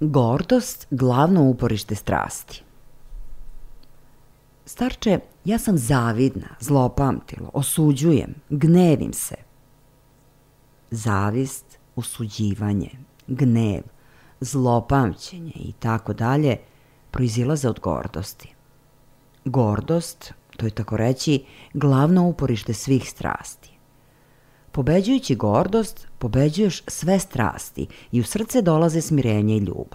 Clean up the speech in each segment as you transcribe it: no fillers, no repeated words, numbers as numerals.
Gordost glavno uporište strasti. Starče, ja sam zavidna, zlopamtilo, osuđujem, gnevim se. Zavist, osuđivanje, gnev, zlopamćenje i tako dalje proizilaze od gordosti. Gordost, to je tako reći, glavno uporište svih strasti. Pobeđujući gordost, pobeđuješ sve strasti i u srce dolaze smirenje i ljubav.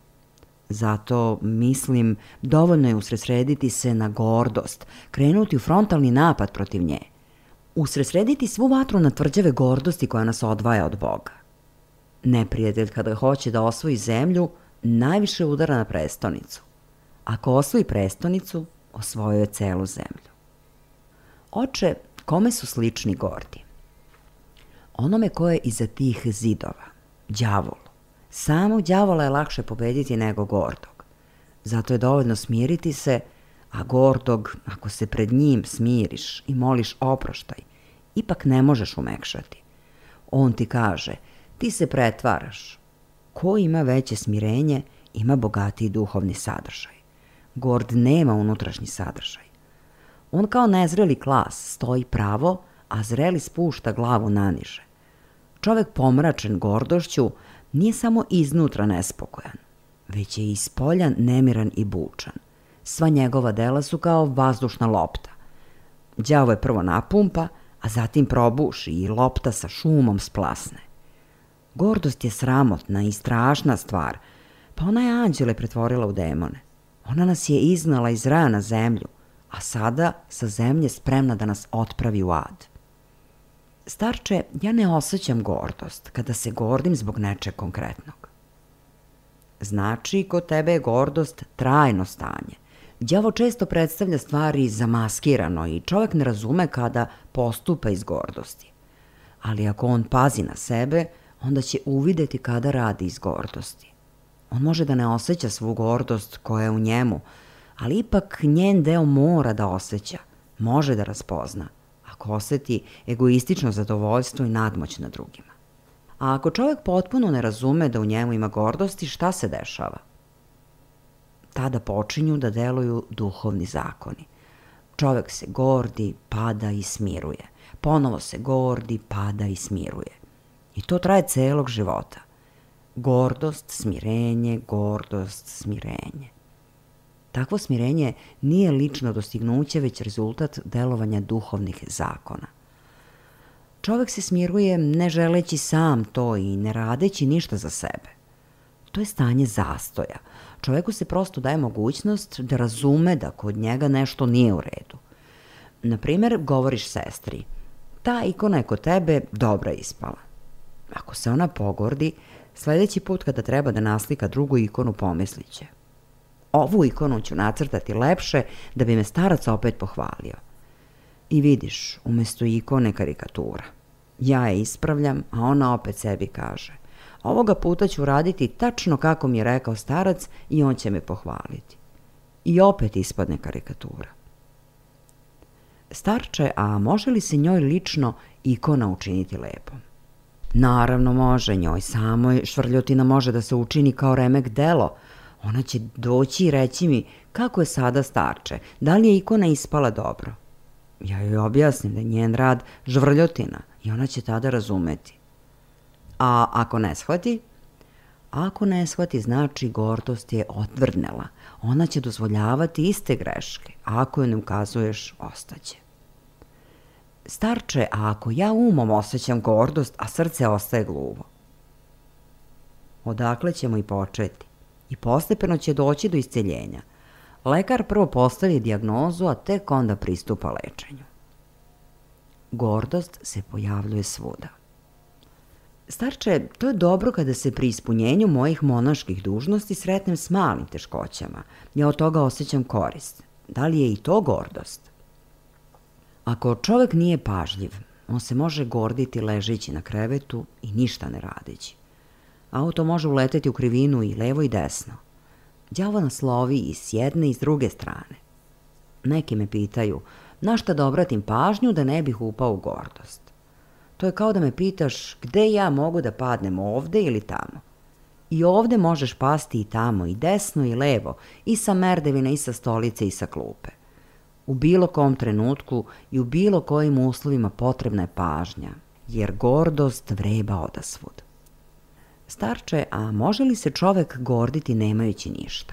Zato, mislim, dovoljno je usredsrediti se na gordost, krenuti u frontalni napad protiv nje. Usredsrediti svu vatru na tvrđave gordosti koja nas odvaja od Boga. Neprijatelj kada hoće da osvoji zemlju, najviše udara na prestonicu. Ako osvoji prestonicu, osvojio je celu zemlju. Oče, kome su slični gordi? Onome ko je iza tih zidova, đavolu. Samog đavola je lakše pobediti nego gordog. Zato je dovoljno smiriti se, a gordog, ako se pred njim smiriš i moliš oproštaj, ipak ne možeš umekšati. On ti kaže, ti se pretvaraš. Ko ima veće smirenje, ima bogatiji duhovni sadržaj. Gord nema unutrašnji sadržaj. On kao nezreli klas stoji pravo, a zreli spušta glavu naniže. Čovek pomračen gordošću nije samo iznutra nespokojan, već je ispolja nemiran i bučan. Sva njegova dela su kao vazdušna lopta. Đavo je prvo napumpa, a zatim probuši i lopta sa šumom splasne. Gordost je sramotna i strašna stvar, pa ona je anđele pretvorila u demone. Ona nas je iznala iz raja na zemlju, a sada sa zemlje spremna da nas otpravi u ad. Starče, ja ne osjećam gordost kada se gordim zbog nečeg konkretnog. Znači, kod tebe je gordost trajno stanje. Đavo često predstavlja stvari zamaskirano i čovjek ne razume kada postupa iz gordosti. Ali ako on pazi na sebe, onda će uvideti kada radi iz gordosti. On može da ne osjeća svu gordost koja je u njemu, ali ipak njen deo mora da osjeća, može da raspozna, ako osjeti egoistično zadovoljstvo i nadmoć na drugima. A ako čovjek potpuno ne razume da u njemu ima gordosti, šta se dešava? Tada počinju da deluju duhovni zakoni. Čovjek se gordi, pada i smiruje. Ponovo se gordi, pada i smiruje. I to traje celog života. Gordost, smirenje, gordost, smirenje. Takvo smirenje nije lično dostignuće, već rezultat delovanja duhovnih zakona. Čovjek se smiruje ne želeći sam to i ne radeći ništa za sebe. To je stanje zastoja. Čovjeku se prosto daje mogućnost da razume da kod njega nešto nije u redu. Naprimjer, govoriš sestri, ta ikona je kod tebe dobra ispala. Ako se ona pogordi, sljedeći put kada treba da naslika drugu ikonu pomislit će. Ovu ikonu ću nacrtati lepše da bi me starac opet pohvalio. I vidiš, umjesto ikone karikatura. Ja je ispravljam, a ona opet sebi kaže. Ovoga puta ću raditi tačno kako mi je rekao starac i on će me pohvaliti. I opet ispadne karikatura. Starče, a može li se njoj lično ikona učiniti lepom? Naravno može, njoj samoj švrljotina može da se učini kao remek delo. Ona će doći i reći mi kako je sada starče, da li je ikona ispala dobro. Ja joj objasnim da je njen rad žvrljotina i ona će tada razumeti. A ako ne shvati? Ako ne shvati, znači gordost je odvrnela. Ona će dozvoljavati iste greške, a ako joj ne ukazuješ, ostaće. Starče, a ako ja umom osjećam gordost, a srce ostaje gluvo? Odakle ćemo i početi? I postepeno će doći do isceljenja. Lekar prvo postavi dijagnozu, a tek onda pristupa lečenju. Gordost se pojavljuje svuda. Starče, to je dobro kada se pri ispunjenju mojih monaških dužnosti sretnem s malim teškoćama. Ja od toga osjećam korist. Da li je i to gordost? Ako čovjek nije pažljiv, on se može gorditi ležeći na krevetu i ništa ne radeći. Auto može uleteti u krivinu i levo i desno. Đavo nas lovi i s jedne i s druge strane. Neki me pitaju, na šta da obratim pažnju da ne bih upao u gordost. To je kao da me pitaš gde ja mogu da padnem, ovde ili tamo. I ovde možeš pasti i tamo, i desno i levo, i sa merdevina, i sa stolice, i sa klupe. U bilo kom trenutku i u bilo kojim uslovima potrebna je pažnja, jer gordost vreba odasvud. Starče, a može li se čovek gorditi nemajući ništa?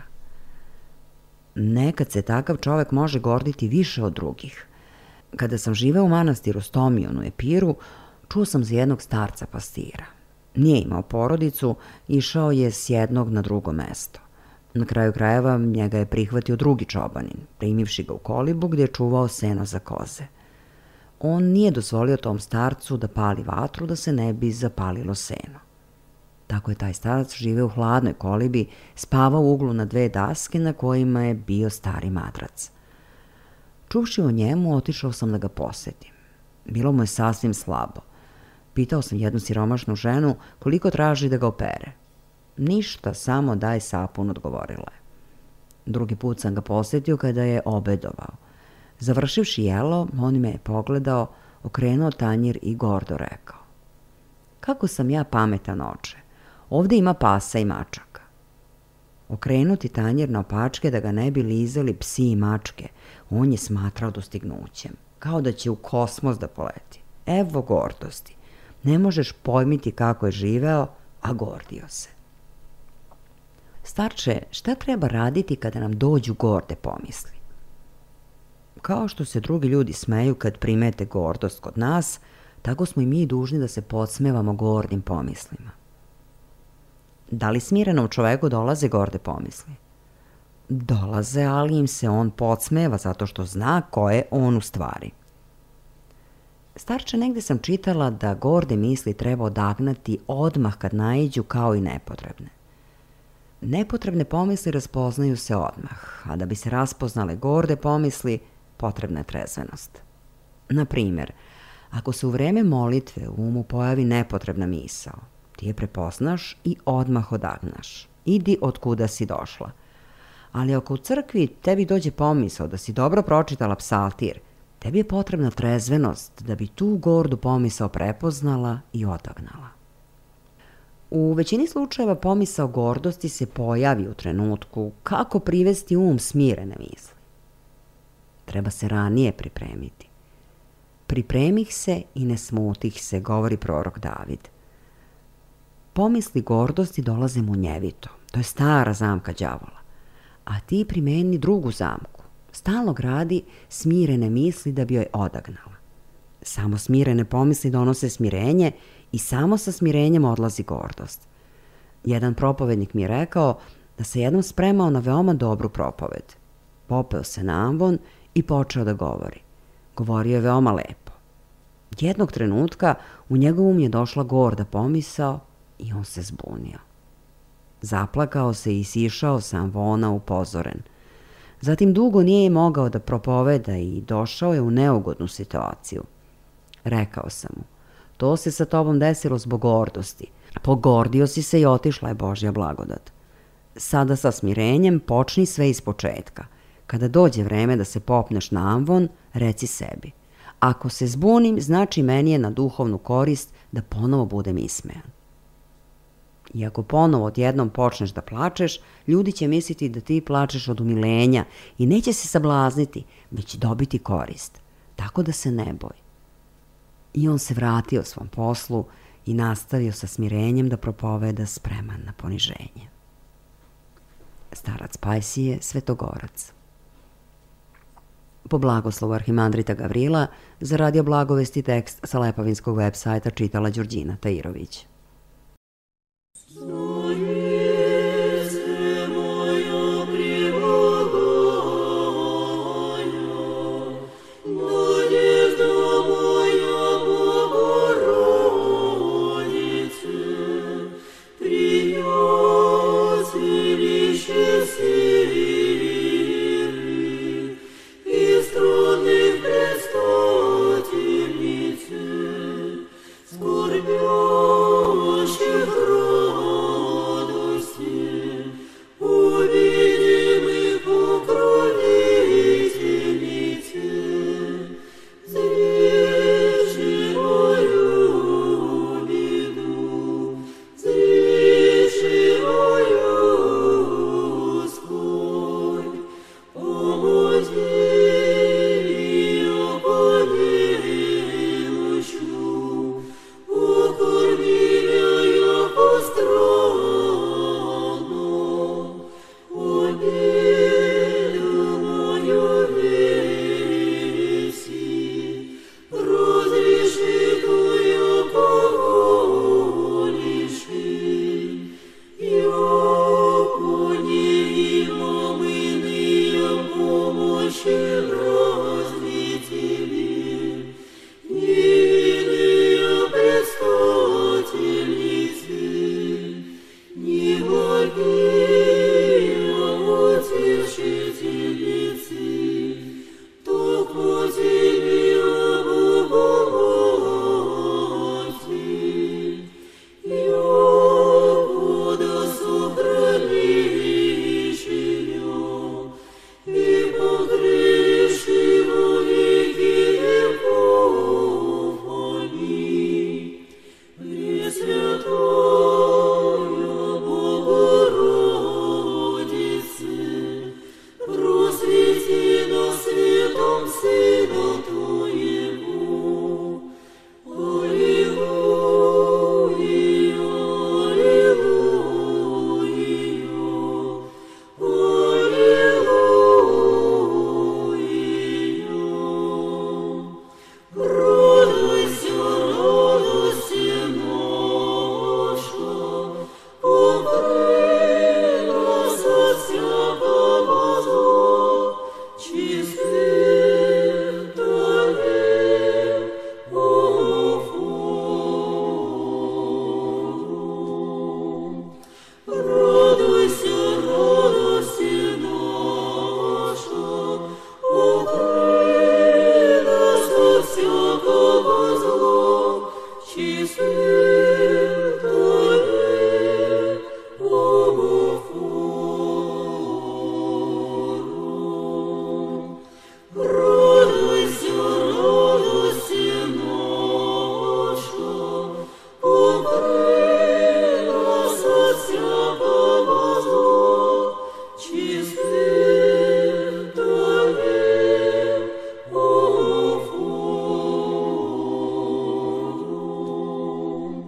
Nekad se takav čovek može gorditi više od drugih. Kada sam živeo u manastiru Stomion u Epiru, čuo sam za jednog starca pastira. Nije imao porodicu, išao je s jednog na drugo mesto. Na kraju krajeva njega je prihvatio drugi čobanin, primivši ga u kolibu gdje je čuvao seno za koze. On nije dozvolio tom starcu da pali vatru da se ne bi zapalilo seno. Tako je taj starac živeo u hladnoj kolibi, spavao u uglu na 2 daske na kojima je bio stari madrac. Čuvši o njemu, otišao sam da ga posetim. Bilo mu je sasvim slabo. Pitao sam jednu siromašnu ženu koliko traži da ga opere. Ništa, samo daj sapun, odgovorila je. Drugi put sam ga posetio kada je obedovao. Završivši jelo, on me je pogledao, okrenuo tanjir i gordo rekao: kako sam ja pametan, oče, ovde ima pasa i mačaka. Okrenuti tanjir na opačke da ga ne bi lizali psi i mačke, on je smatrao dostignućem, kao da će u kosmos da poleti. Evo gordosti. Ne možeš pojmiti kako je živeo, a gordio se. Starče, šta treba raditi kada nam dođu gorde pomisli? Kao što se drugi ljudi smeju kad primete gordost kod nas, tako smo i mi dužni da se podsmevamo gordim pomislima. Da li smirenom čoveku dolaze gorde pomisli? Dolaze, ali im se on podsmeva zato što zna ko je on u stvari. Starče, negde sam čitala da gorde misli treba odagnati odmah kad naiđu, kao i nepotrebne. Nepotrebne pomisli raspoznaju se odmah, a da bi se raspoznale gorde pomisli, potrebna je trezvenost. Na primjer, ako se u vreme molitve u umu pojavi nepotrebna misao, ti je prepoznaš i odmah odagnaš. Idi od kuda si došla. Ali ako u crkvi tebi dođe pomisao da si dobro pročitala psaltir, tebi je potrebna trezvenost da bi tu gordu pomisao prepoznala i odagnala. U većini slučajeva pomisao gordosti se pojavi u trenutku kako privesti smirene misli. Treba se ranije pripremiti. Pripremih se i ne smutih se, govori prorok David. Pomisli gordosti dolaze munjevito, to je stara zamka đavola. A ti primeni drugu zamku. Stalno gradi smirene misli da bi joj odagnala. Samo smirene pomisli donose smirenje i samo sa smirenjem odlazi gordost. Jedan propovednik mi je rekao da se jednom spremao na veoma dobru propoved. Popeo se na ambon i počeo da govori. Govorio je veoma lepo. Jednog trenutka u njegovom je došla gorda pomisao i on se zbunio. Zaplakao se i sišao sa ambona upozoren. Zatim dugo nije mogao da propoveda i došao je u neugodnu situaciju. Rekao sam mu: to se sa tobom desilo zbog gordosti. Pogordio si se i otišla je Božja blagodat. Sada sa smirenjem počni sve iz početka. Kada dođe vreme da se popneš na ambon, reci sebi: ako se zbunim, znači meni je na duhovnu korist da ponovo budem ismejan. I ako ponovo odjednom počneš da plačeš, ljudi će misliti da ti plačeš od umilenja i neće se sablazniti, već dobiti korist. Tako da se ne boj. I on se vratio svom poslu i nastavio sa smirenjem da propoveda spreman na poniženje. Starac Pajsije, Svetogorac. Po blagoslovu arhimandrita Gavrila, za Radio Blagovesti tekst sa Lepavinskog web sajta čitala Đurđina Tajirović.